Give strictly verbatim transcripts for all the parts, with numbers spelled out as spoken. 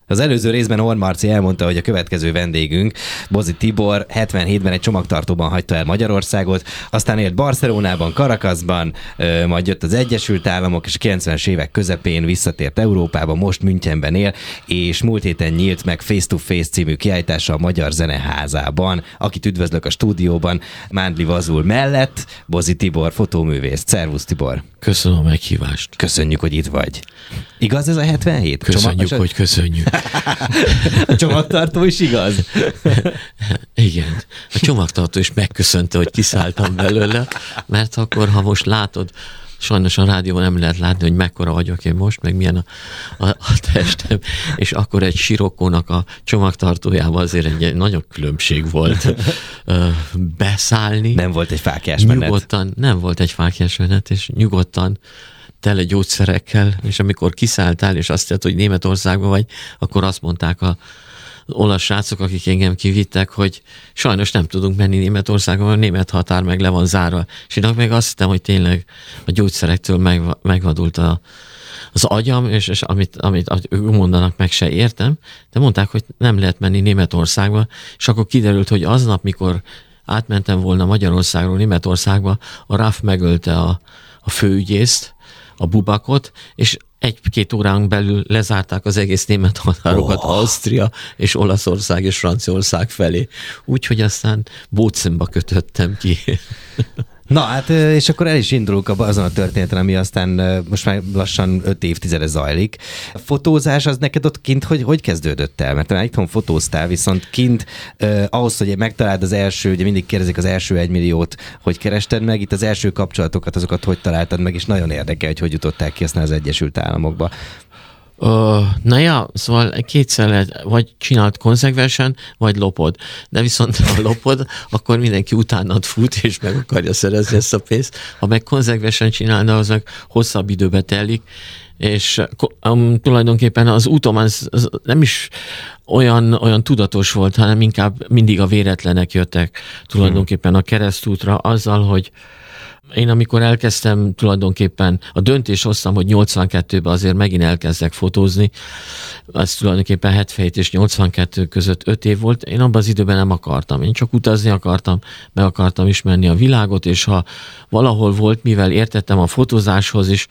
Az előző részben Horn Marci elmondta, hogy a következő vendégünk, Bozi Tibor, hetvenhétben egy csomagtartóban hagyta el Magyarországot, aztán élt Barcelonában, Caracasban, majd jött az Egyesült Államok, és a kilencvenes évek közepén visszatért Európába, most Münchenben él, és múlt héten nyílt meg Face to Face című kiállítása a Magyar Zeneházában. Akit üdvözlök a stúdióban, Mándli Vazul mellett, Bozi Tibor, fotóművész. Szervusz, Tibor! Köszönöm a meghívást. Köszönjük, hogy itt vagy. Igaz ez a hetvenhét? Köszönjük, Csomag... hogy köszönjük. A csomagtartó is igaz? Igen. A csomagtartó is megköszönte, hogy kiszálltam belőle, mert akkor, ha most látod, sajnos a rádióban nem lehet látni, hogy mekkora vagyok én most, meg milyen a, a, a testem, és akkor egy sirokkónak a csomagtartójában azért egy nagyon különbség volt beszállni. Nem volt egy fáklyás menet. Nyugodtan, nem volt egy fáklyás menet, és nyugodtan tele gyógyszerekkel, és amikor kiszálltál, és azt jelenti, hogy Németországban vagy, akkor azt mondták a olasz srácok, akik engem kivittek, hogy sajnos nem tudunk menni Németországba, mert a német határ meg le van zárva. És én meg azt hittem, hogy tényleg a gyógyszerektől meg, megvadult a, az agyam, és, és amit, amit, amit ők mondanak, meg se értem, de mondták, hogy nem lehet menni Németországba, és akkor kiderült, hogy aznap, mikor átmentem volna Magyarországról Németországba, a RAF megölte a, a főügyészt, a Bubakot, és egy-két órán belül lezárták az egész német határokat, oh. Ausztria és Olaszország és Franciaország felé. Úgyhogy aztán Bócenba kötöttem ki. Na hát, és akkor el is indulunk azon a történeten, ami aztán most már lassan öt évtizede zajlik. A fotózás az neked ott kint hogy, hogy kezdődött el? Mert már itthon fotóztál, viszont kint eh, ahhoz, hogy megtaláld az első, ugye mindig kérdezik az első egymilliót, hogy kerested meg, itt az első kapcsolatokat, azokat hogy találtad meg, és nagyon érdekel, hogy hogy jutottál ki aztán az Egyesült Államokba. Uh, na ja, szóval kétszer lehet, vagy csinált konzekvensen, vagy lopod. De viszont ha lopod, akkor mindenki utánad fut, és meg akarja szerezni ezt a pénzt. Ha meg konzekvensen csinálna, az meg hosszabb időbe telik, és um, tulajdonképpen az útom az, az nem is olyan, olyan tudatos volt, hanem inkább mindig a véletlenek jöttek tulajdonképpen a keresztútra azzal, hogy én amikor elkezdtem tulajdonképpen, a döntést hoztam, hogy nyolcvankettőben azért megint elkezdek fotózni, az tulajdonképpen hetvenhét és nyolcvankettő között öt év volt, én abban az időben nem akartam, én csak utazni akartam, meg akartam ismerni a világot, és ha valahol volt, mivel értettem a fotózáshoz is,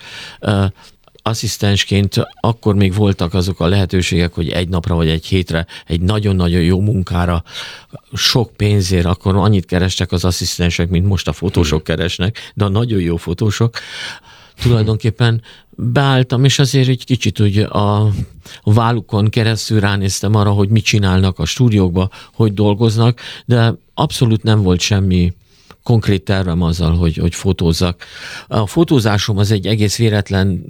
asszisztensként akkor még voltak azok a lehetőségek, hogy egy napra vagy egy hétre, egy nagyon-nagyon jó munkára, sok pénzért, akkor annyit kerestek az asszisztensek, mint most a fotósok keresnek, de a nagyon jó fotósok. Tulajdonképpen beálltam, és azért egy kicsit úgy a, a vállukon keresztül ránéztem arra, hogy mit csinálnak a stúdiókba, hogy dolgoznak, de abszolút nem volt semmi konkrét tervem azzal, hogy, hogy fotózzak. A fotózásom az egy egész véletlen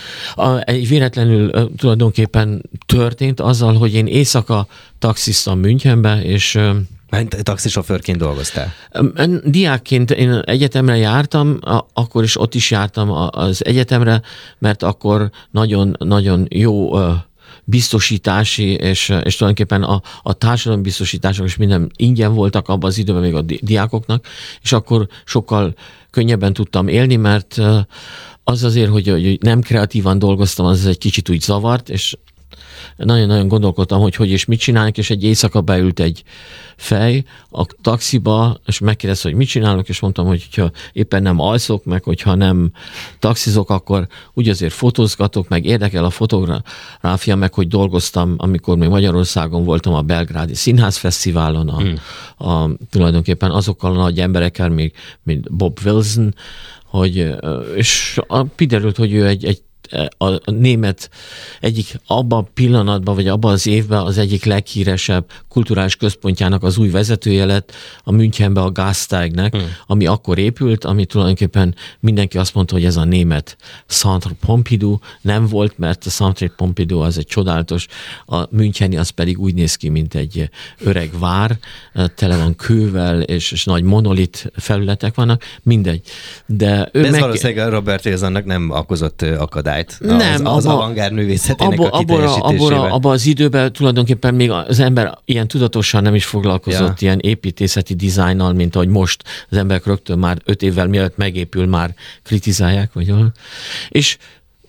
A, egy véletlenül uh, tulajdonképpen történt azzal, hogy én éjszaka taxiztam Münchenbe, és uh, taxisofőrként dolgoztál? Diákként én egyetemre jártam, a, akkor is ott is jártam az egyetemre, mert akkor nagyon-nagyon jó uh, biztosítási, és, és tulajdonképpen a, a társadalombiztosítások és minden ingyen voltak abban az időben még a di- diákoknak, és akkor sokkal könnyebben tudtam élni, mert uh, az azért, hogy, hogy nem kreatívan dolgoztam, az egy kicsit úgy zavart, és nagyon-nagyon gondolkodtam, hogy hogy és mit csinálnak, és egy éjszaka beült egy fej a taxiba, és megkérdezte, hogy mit csinálok, és mondtam, hogy ha éppen nem alszok, meg hogyha nem taxizok, akkor úgy azért fotózgatok, meg érdekel a fotográfia, meg hogy dolgoztam, amikor még Magyarországon voltam a Belgrádi Színházfesztiválon, a, hmm. a, tulajdonképpen azokkal a nagy emberekkel, még, mint Bob Wilson, hogy, és kiderült, hogy ő egy, egy a német egyik abban a pillanatban, vagy abban az évben az egyik leghíresebb kulturális központjának az új vezetője lett a Münchenbe a Gasteignek, hmm. ami akkor épült, ami tulajdonképpen mindenki azt mondta, hogy ez a német Centre Pompidou, nem volt, mert a Centre Pompidou az egy csodálatos, a müncheni az pedig úgy néz ki, mint egy öreg vár, tele van kővel, és, és nagy monolit felületek vannak, mindegy. De, ő De ez meg... valószínűleg Robert Wilsonnak nem okozott akadályt. Nem, az, az abba, avantgárd művészetének abba, a kiteljesítésével. Abban abba az időben tulajdonképpen még az ember ilyen tudatosan nem is foglalkozott ja. ilyen építészeti dizájnnal, mint ahogy most az emberek rögtön már öt évvel mielőtt megépül, már kritizálják. Vagy olyan. És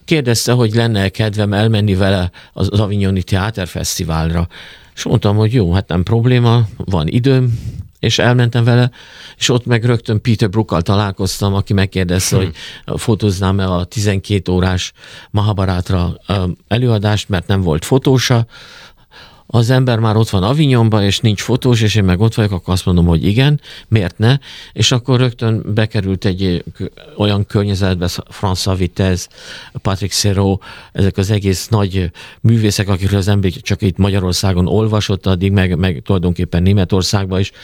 kérdezte, hogy lenne kedvem elmenni vele az Avignoni Teáterfesztiválra. És mondtam, hogy jó, hát nem probléma, van időm, és elmentem vele, és ott meg rögtön Peter Brookkal találkoztam, aki megkérdezte, hmm. hogy fotóznám-e a tizenkét órás Mahabharatra előadást, mert nem volt fotósa. Az ember már ott van Avignonban, és nincs fotós, és én meg ott vagyok, akkor azt mondom, hogy igen, miért ne? És akkor rögtön bekerült egy olyan környezetbe, François Vitez, Patrick Serrault, ezek az egész nagy művészek, akikről az ember csak itt Magyarországon olvasott, addig meg, meg tulajdonképpen Németországban is.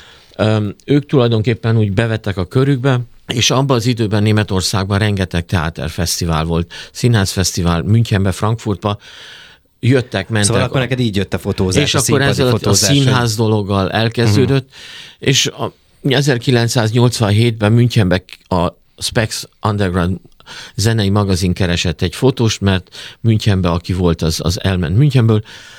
Ők tulajdonképpen úgy bevettek a körükbe, és abban az időben Németországban rengeteg teáterfesztivál volt, színházfesztivál, Münchenbe, Frankfurtba, jöttek, mentek. Szóval akkor neked így jött a fotózás, és a akkor ezzel a színház dologgal elkezdődött, uh-huh. és a ezerkilencszáznyolcvanhétben Münchenben a Spex Underground zenei magazin keresett egy fotóst, mert Münchenben, aki volt, az, az elment Münchenből,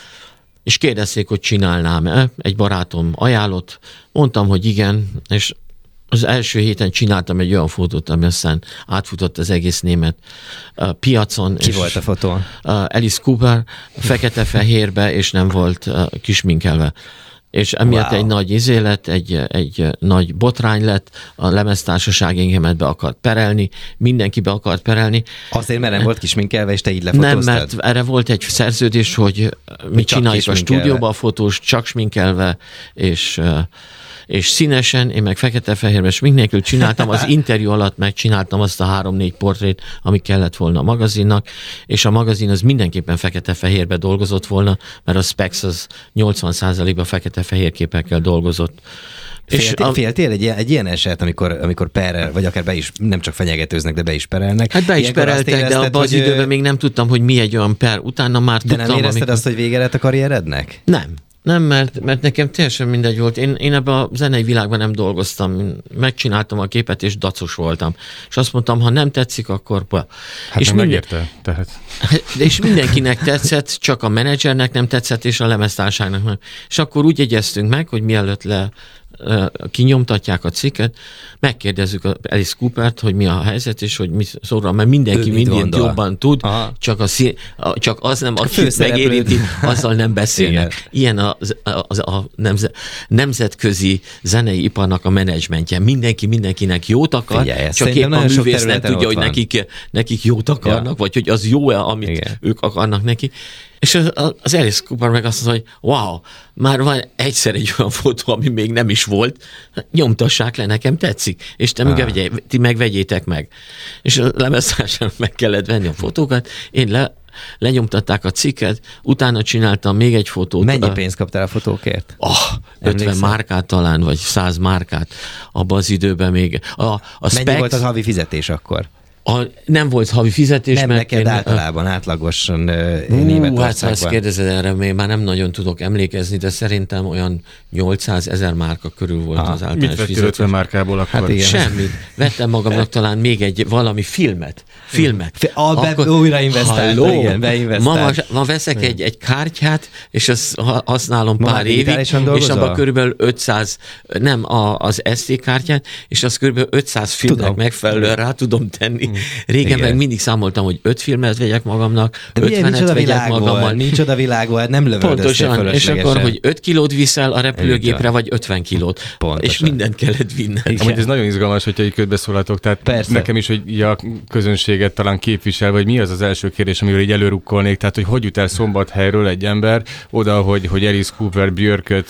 és kérdezték, hogy csinálnám-e, egy barátom ajánlott, mondtam, hogy igen, és az első héten csináltam egy olyan fotót, ami aztán átfutott az egész német uh, piacon. Ki és, volt a fotó? Uh, Alice Cooper, fekete-fehérbe, és nem volt uh, kisminkelve. És emiatt wow. egy nagy izélet, egy, egy nagy botrány lett, a lemeztársaság engemet be akart perelni, mindenki be akart perelni. Azért, mert nem volt kisminkelve, és te így lefotóztad? Nem, mert erre volt egy szerződés, hogy mi csináljuk a stúdióba a fotós, csak sminkelve, és... Uh, és színesen, én meg fekete-fehérben smink nélkül csináltam, az interjú alatt megcsináltam azt a három-négy portrét, ami kellett volna a magazinnak, és a magazin az mindenképpen fekete-fehérbe dolgozott volna, mert a Spex az nyolcvan százalékban fekete-fehér képekkel dolgozott. Féltél, a... féltél egy, egy ilyen eset, amikor, amikor perel, vagy akár be is, nem csak fenyegetőznek, de be is perelnek? Hát be is Ilyenkor pereltek, érezted, de abban az időben ő... még nem tudtam, hogy mi egy olyan per. Utána már de tudtam... De nem érezted amikor... azt, hogy vége lett a karrierednek? Nem. Nem, mert, mert nekem teljesen mindegy volt. Én, én ebben a zenei világban nem dolgoztam. Megcsináltam a képet, és dacos voltam. És azt mondtam, ha nem tetszik, akkor... Hát és nem minden... megérte, tehát. És mindenkinek tetszett, csak a menedzsernek nem tetszett, és a lemeztárságnak nem. És akkor úgy egyeztünk meg, hogy mielőtt le kinyomtatják a cikket, megkérdezzük Alice Coopert, hogy mi a helyzet, és hogy mi szól, mert mindenki mindent jobban tud, csak, a szín, csak az nem, akit megérinti, azzal nem beszélnek. Igen. Ilyen az, az, a nemze, nemzetközi zenei iparnak a menedzsmentje. Mindenki mindenkinek jót akar, Figyelj, csak épp a művész nem tudja, hogy nekik, nekik jót akarnak, ja. vagy hogy az jó-e, amit Igen. ők akarnak neki. És az Alice Cooper meg azt mondta, hogy wow, már van egyszer egy olyan fotó, ami még nem is volt, nyomtassák le, nekem tetszik, és te ah. meg, ti megvegyétek meg. És a lemeztársának meg kellett venni a fotókat, én le, lenyomtatták a cikket, utána csináltam még egy fotót. Mennyi pénzt kaptál a fotókért? Oh, ötven márkát talán, vagy száz márkát abban az időben még. A, a Mennyi Spex, volt az havi fizetés akkor? A, nem volt havi fizetés, nem mert neked én, általában, átlagosan uh, Németországban. Hát ha ezt kérdezed, erre még már nem nagyon tudok emlékezni, de szerintem olyan nyolcszázezer márka körül volt Aha. az általános fizetés. Mit vettél ötven márkából akkor? Hát semmit. Vettem magamnak talán még egy valami filmet. Filmet. A, be, akkor, újra investáltam, igen, beinvestáltam. Ma, ma veszek egy, egy kártyát, és azt használom ma pár évig, és abban körülbelül ötszáz, nem a, az es dé kártyát, és azt körülbelül ötszáz filmnek tudom. megfelelően rá tudom tenni. Régen meg mindig számoltam, hogy öt filmet vegyek magamnak, ötvenet vegyek magammal. Nincs oda világból, nem lövöldöztél fölöslegesen. És akkor, hogy öt kilót viszel a repülőgépre, vagy ötven kilót. Pontosan. És mindent kellett vinni. Amúgy ez nagyon izgalmas, hogyha így közbeszólaltok. Tehát Persze. nekem is, hogy a közönséget talán képvisel, vagy mi az az első kérdés, amivel így előrukkolnék, tehát hogy hogy jut el Szombathelyről egy ember oda, hogy, hogy Alice Cooper, Björköt,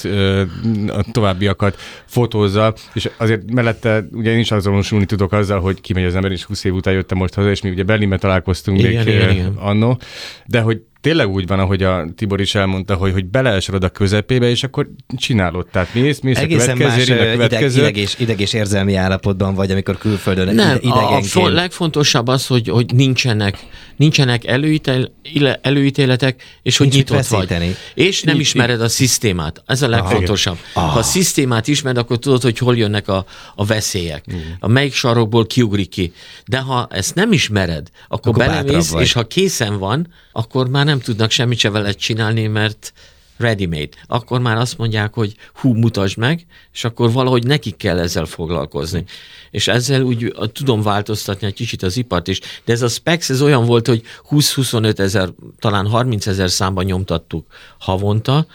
a továbbiakat fotózza, és azért mellette ugye én is azonosulni tudok azzal, hogy kimegy az ember, és húsz év után jöttem most haza, és mi ugye Berlinben találkoztunk igen, még igen, igen. annó, de hogy tényleg úgy van, ahogy a Tibor is elmondta, hogy, hogy beleesrod a közepébe, és akkor csinálod. Tehát mész, mész egészen a következő, más a következő. Ideg, ideg, és, ideg és érzelmi állapotban vagy, amikor külföldön nem, idegenként. A, a legfontosabb az, hogy, hogy nincsenek, nincsenek előítél, előítéletek, és hogy nincs nyitott vagy. És nem ismered a szisztémát. Ez a legfontosabb. Aha. Ha a szisztémát ismered, akkor tudod, hogy hol jönnek a, a veszélyek. Mm. A melyik sarokból kiugrik ki. De ha ezt nem ismered, akkor, akkor belemész, és ha készen van, akkor már nem tudnak semmit se veled csinálni, mert ready-made. Akkor már azt mondják, hogy hú, mutasd meg, és akkor valahogy nekik kell ezzel foglalkozni. És ezzel úgy tudom változtatni egy kicsit az ipart is. De ez a Spex, ez olyan volt, hogy húsz-huszonöt ezer, talán harminc ezer számban nyomtattuk havonta.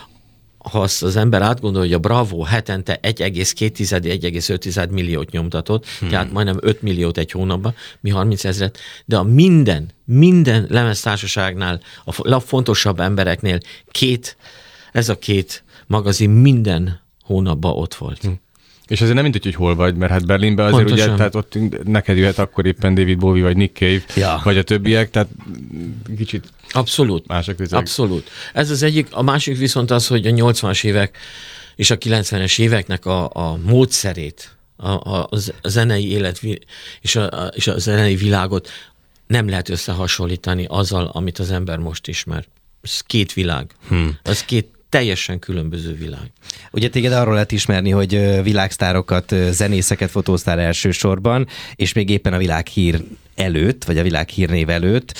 Ha azt az ember átgondolja, hogy a Bravo hetente egy egész két - egy egész öt milliót nyomtatott, hmm. tehát majdnem öt milliót egy hónapban, mi harminc ezret, de a minden, minden lemeztársaságnál, a legfontosabb embereknél két, ez a két magazin minden hónapban ott volt. Hmm. És azért nem mindegy, hogy hol vagy, mert hát Berlinben azért Pontosan. Ugye, tehát ott neked jöhet akkor éppen David Bowie, vagy Nick Cave, ja. vagy a többiek, tehát kicsit Abszolút. mások közeg. Abszolút. Ez az egyik, a másik viszont az, hogy a nyolcvanas évek és a kilencvenes éveknek a, a módszerét, a, a, a zenei élet és a, a, és a zenei világot nem lehet összehasonlítani azzal, amit az ember most ismer. Ez két világ. Hmm. Ez két teljesen különböző világ. Ugye téged arról lehet ismerni, hogy világsztárokat, zenészeket fotóztál elsősorban, és még éppen a világhír előtt, vagy a világhírnév előtt.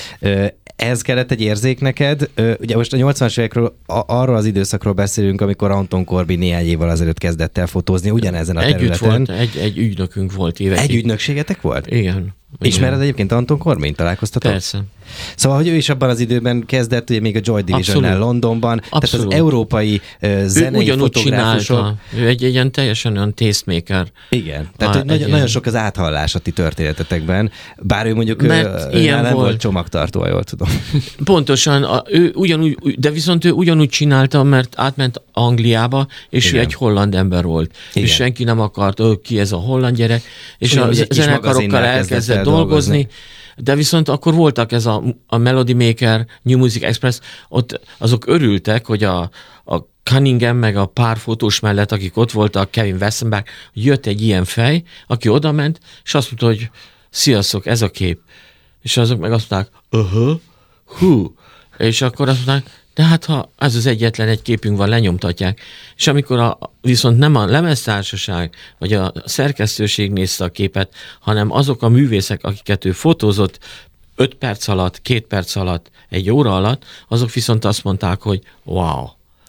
Ez kellett egy érzék neked? Ugye most a nyolcvanas évekről arról az időszakról beszélünk, amikor Anton Corbin néhány évvel azelőtt kezdett el fotózni ugyanezen a Együtt területen. Volt, egy, egy ügynökünk volt évekig. Egy ügynökségetek volt? Igen. Ismered egyébként Anton Corbin? Találkoztatok? Persze. Szóval, hogy ő is abban az időben kezdett, ugye még a Joy Divisionnál Londonban, Abszolút. Tehát az európai uh, zenei fotográfusok. Ő egy ilyen teljesen olyan tastemaker. Igen, tehát hogy nagyon, nagyon sok az áthallás a ti történetetekben, bár ő mondjuk ő, ilyen nem volt. volt csomagtartó, jól tudom. Pontosan, a, ő ugyanúgy, de viszont ő ugyanúgy csinálta, mert átment Angliába, és Igen. ő egy holland ember volt. Igen. És senki nem akart, ő, ki ez a holland gyerek, és Ugyan, a zenekarokkal elkezdett dolgozni, dolgozni. De viszont akkor voltak ez a, a Melody Maker, New Music Express, ott azok örültek, hogy a, a Cunningham meg a pár fotós mellett, akik ott voltak, Kevin Westenberg, jött egy ilyen fej, aki odament, és azt mondta, hogy sziasztok, ez a kép. És azok meg azt mondták, uh-huh, hú. És akkor azt mondták, de hát ha ez az egyetlen egy képünk van, lenyomtatják. És amikor a, viszont nem a lemeztársaság, vagy a szerkesztőség nézte a képet, hanem azok a művészek, akiket ő fotózott öt perc alatt, két perc alatt, egy óra alatt, azok viszont azt mondták, hogy wow.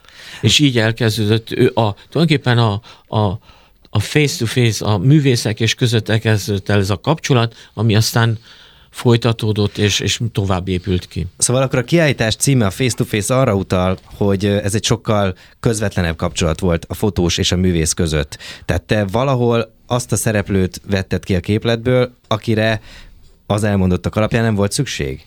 És így elkezdődött ő a, tulajdonképpen a, a, a face-to-face, a művészek és között elkezdődött el ez a kapcsolat, ami aztán folytatódott, és, és tovább épült ki. Szóval akkor a kiállítás címe, a Face to Face arra utal, hogy ez egy sokkal közvetlenebb kapcsolat volt a fotós és a művész között. Tehát te valahol azt a szereplőt vetted ki a képletből, akire az elmondottak alapján nem volt szükség?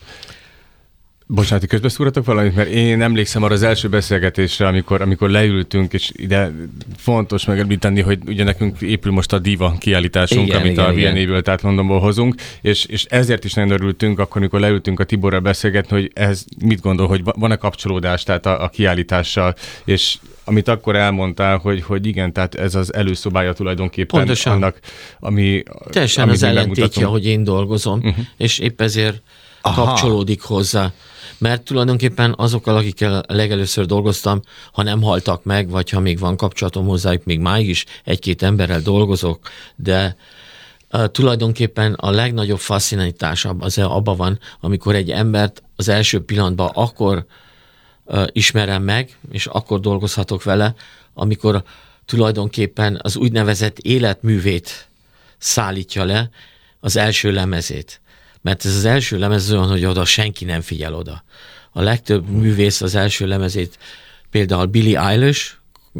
Bocsánat, közbeszúratok valamit, mert én emlékszem arra az első beszélgetésre, amikor, amikor leültünk, és ide fontos megemlíteni, hogy ugye nekünk épül most a Diva kiállításunk, igen, amit igen, a V N A-ből, tehát Londonból hozunk, és, és ezért is nagyon örültünk, akkor, amikor leültünk a Tiborral beszélgetni, hogy ez mit gondol, hogy van-e kapcsolódás tehát a, a kiállítással, és amit akkor elmondtál, hogy, hogy igen, tehát ez az előszobája tulajdonképpen Pontosan. Annak, ami... Teljesen az ellentétje, hogy én dolgozom, uh-huh. és épp ezért Aha. kapcsolódik hozzá. Mert tulajdonképpen azokkal, akikkel legelőször dolgoztam, ha nem haltak meg, vagy ha még van kapcsolatom hozzájuk, még máig is egy-két emberrel dolgozok, de uh, tulajdonképpen a legnagyobb fascináltásabb az abban van, amikor egy embert az első pillanatban akkor uh, ismerem meg, és akkor dolgozhatok vele, amikor tulajdonképpen az úgynevezett életművét szállítja le, az első lemezét. Mert ez az első lemez olyan, hogy oda senki nem figyel oda. A legtöbb művész az első lemezét, például Billie Eilish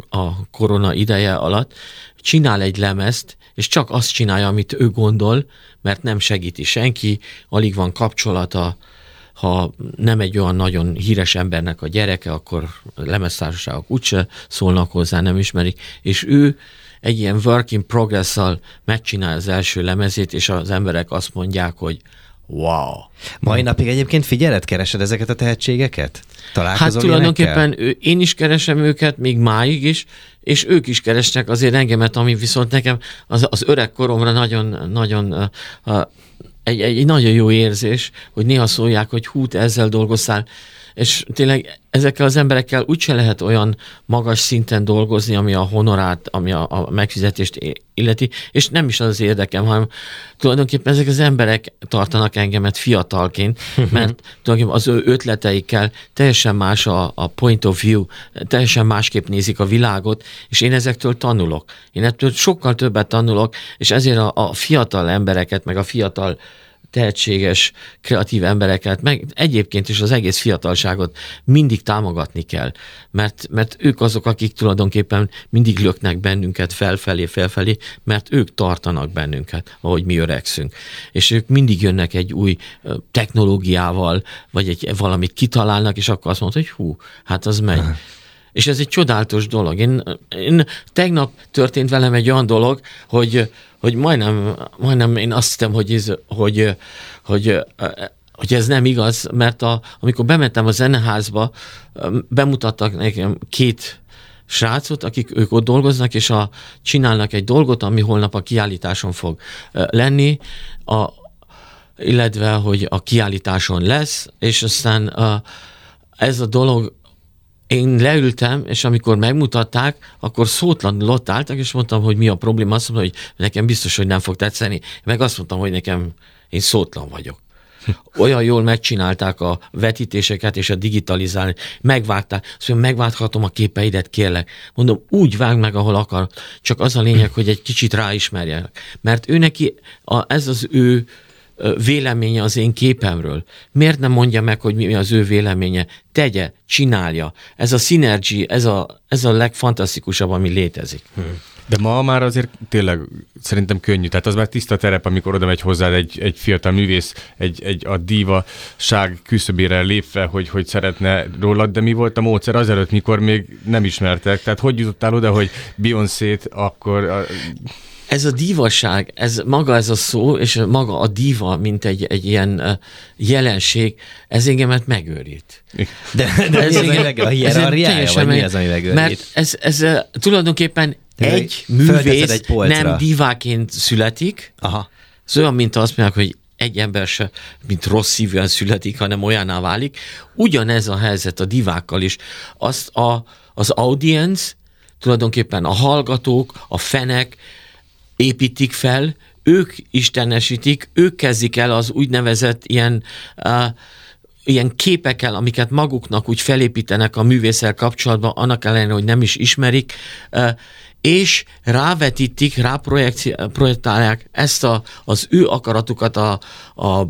a korona ideje alatt csinál egy lemezt, és csak azt csinálja, amit ő gondol, mert nem segíti senki, alig van kapcsolata, ha nem egy olyan nagyon híres embernek a gyereke, akkor lemeztársaságok úgyse szólnak hozzá, nem ismerik, és ő egy ilyen work in progress-szal megcsinál az első lemezét, és az emberek azt mondják, hogy wow. Mai napig egyébként figyeled, keresed ezeket a tehetségeket? Találkozol Hát tulajdonképpen ő, én is keresem őket, még máig is, és ők is keresnek azért engemet, ami viszont nekem az, az öreg koromra nagyon, nagyon uh, uh, egy, egy nagyon jó érzés, hogy néha szólják, hogy hú, te ezzel dolgoztál, és tényleg ezekkel az emberekkel úgyse lehet olyan magas szinten dolgozni, ami a honorát, ami a, a megfizetést illeti, és nem is az az érdekem, hanem tulajdonképpen ezek az emberek tartanak engemet fiatalként, mert tulajdonképpen az ő ötleteikkel teljesen más a, a point of view, teljesen másképp nézik a világot, és én ezektől tanulok. Én ettől sokkal többet tanulok, és ezért a, a fiatal embereket, meg a fiatal tehetséges, kreatív embereket, meg egyébként is az egész fiatalságot mindig támogatni kell, mert, mert ők azok, akik tulajdonképpen mindig löknek bennünket felfelé, felfelé, mert ők tartanak bennünket, ahogy mi öregszünk. És ők mindig jönnek egy új technológiával, vagy egy valamit kitalálnak, és akkor azt mondod, hogy hú, hát az megy. És ez egy csodálatos dolog. Én, én tegnap történt velem egy olyan dolog, hogy, hogy majdnem, majdnem én azt hittem, hogy ez, hogy, hogy, hogy ez nem igaz, mert a, amikor bementem a zeneházba, bemutattak nekem két srácot, akik ők ott dolgoznak, és a, csinálnak egy dolgot, ami holnap a kiállításon fog lenni, a, illetve, hogy a kiállításon lesz, és aztán a, ez a dolog én leültem, és amikor megmutatták, akkor szótlanul ott álltak, és mondtam, hogy mi a probléma. Azt mondta, hogy nekem biztos, hogy nem fog tetszeni. Meg azt mondtam, hogy nekem, én szótlan vagyok. Olyan jól megcsinálták a vetítéseket és a digitalizálni. Megvágták. Azt mondja, megvághatom a képeidet, kérlek. Mondom, úgy vág meg, ahol akar. Csak az a lényeg, hogy egy kicsit ráismerjenek. Mert ő neki, a, ez az ő véleménye az én képemről. Miért nem mondja meg, hogy mi az ő véleménye? Tegye, csinálja. Ez a szinergia, ez a, ez a legfantasztikusabb, ami létezik. De ma már azért tényleg szerintem könnyű. Tehát az már tiszta terep, amikor oda megy hozzád egy, egy fiatal művész, egy, egy a dívaság küszöbére lépve, hogy, hogy szeretne rólad, de mi volt a módszer azelőtt, mikor még nem ismertek? Tehát hogy jutottál oda, hogy Beyoncét akkor... A... Ez a dívaság, ez maga ez a szó, és maga a díva, mint egy, egy ilyen jelenség, ez engemet megőrít. De, de ez mi az, engem, a hierarchiája, vagy mi az, ami megőrít? Mert ez, ez tulajdonképpen de egy művész egy nem díváként születik. Aha. Ez olyan, mint azt mondják, hogy egy ember se, mint rossz szívűen születik, hanem olyanná válik. Ugyanez a helyzet a divákkal is. Azt a, az audience, tulajdonképpen a hallgatók, a fenek, építik fel, ők istenesítik, ők kezdik el az úgynevezett ilyen, uh, ilyen képekkel, amiket maguknak úgy felépítenek a művésszel kapcsolatban, annak ellenére, hogy nem is ismerik, uh, és rávetítik, ráprojektálják ezt a, az ő akaratukat a, a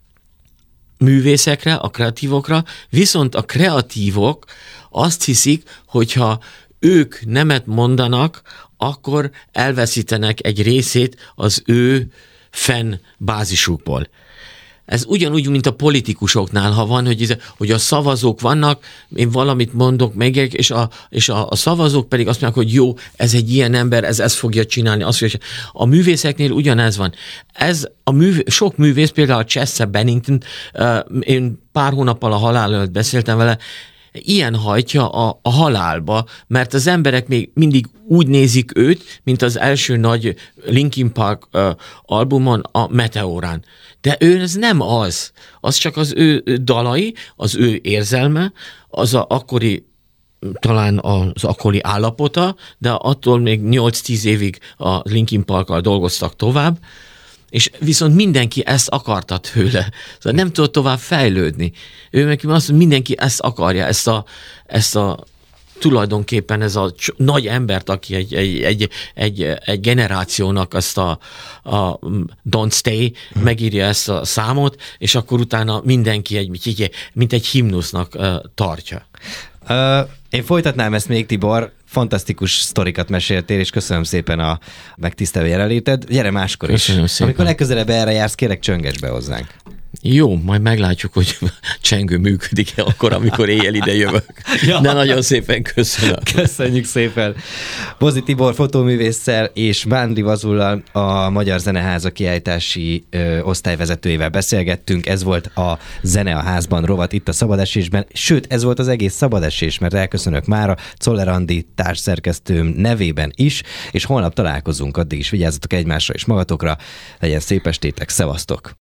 művészekre, a kreatívokra, viszont a kreatívok azt hiszik, hogyha ők nemet mondanak, akkor elveszítenek egy részét az ő fenn bázisukból. Ez ugyanúgy, mint a politikusoknál, ha van, hogy, hogy a szavazók vannak, én valamit mondok meg, és a, és a, a szavazók pedig azt mondják, hogy jó, ez egy ilyen ember, ez ezt fogja csinálni. Azt fogja. A művészeknél ugyanez van. Ez a művé, sok művész, például Chester Bennington, én pár hónappal a halál előtt beszéltem vele, ilyen hajtja a, a halálba, mert az emberek még mindig úgy nézik őt, mint az első nagy Linkin Park uh, albumon, a Meteorán. De ő ez nem az. Az csak az ő dalai, az ő érzelme, az a akkori, talán az akkori állapota, de attól még nyolc-tíz évig a Linkin Parkkal dolgoztak tovább, és viszont mindenki ezt akarta tőle. Szóval nem tudott tovább fejlődni. Ő meg azt mondja, mindenki ezt akarja, ezt a, ezt a tulajdonképpen ez a nagy embert, aki egy, egy, egy, egy, egy generációnak azt a, a Don't Stay megírja ezt a számot, és akkor utána mindenki egy, mint egy himnusznak tartja. Uh, én folytatnám ezt még, Tibor. Fantasztikus sztorikat meséltél, és köszönöm szépen a megtisztelő jelenléted. Gyere máskor is. Köszönöm szépen. Amikor legközelebb erre jársz, kérlek csönges be hozzánk. Jó, majd meglátjuk, hogy csengő működik-e akkor, amikor éjjel ide jövök. Ja. De nagyon szépen köszönöm. Köszönjük szépen. Bozi Tibor fotóművésszel és Vándri Vazullal, a Magyar Zeneháza kiállítási ö, osztályvezetőjével beszélgettünk. Ez volt a Zene a házban rovat itt a Szabadesésben. Sőt, ez volt az egész Szabadesés, mert elköszönök mára Czoller Andi társszerkesztőm nevében is, és holnap találkozunk, addig is vigyázzatok egymásra és magatokra. Legyen szép estétek, szevasztok!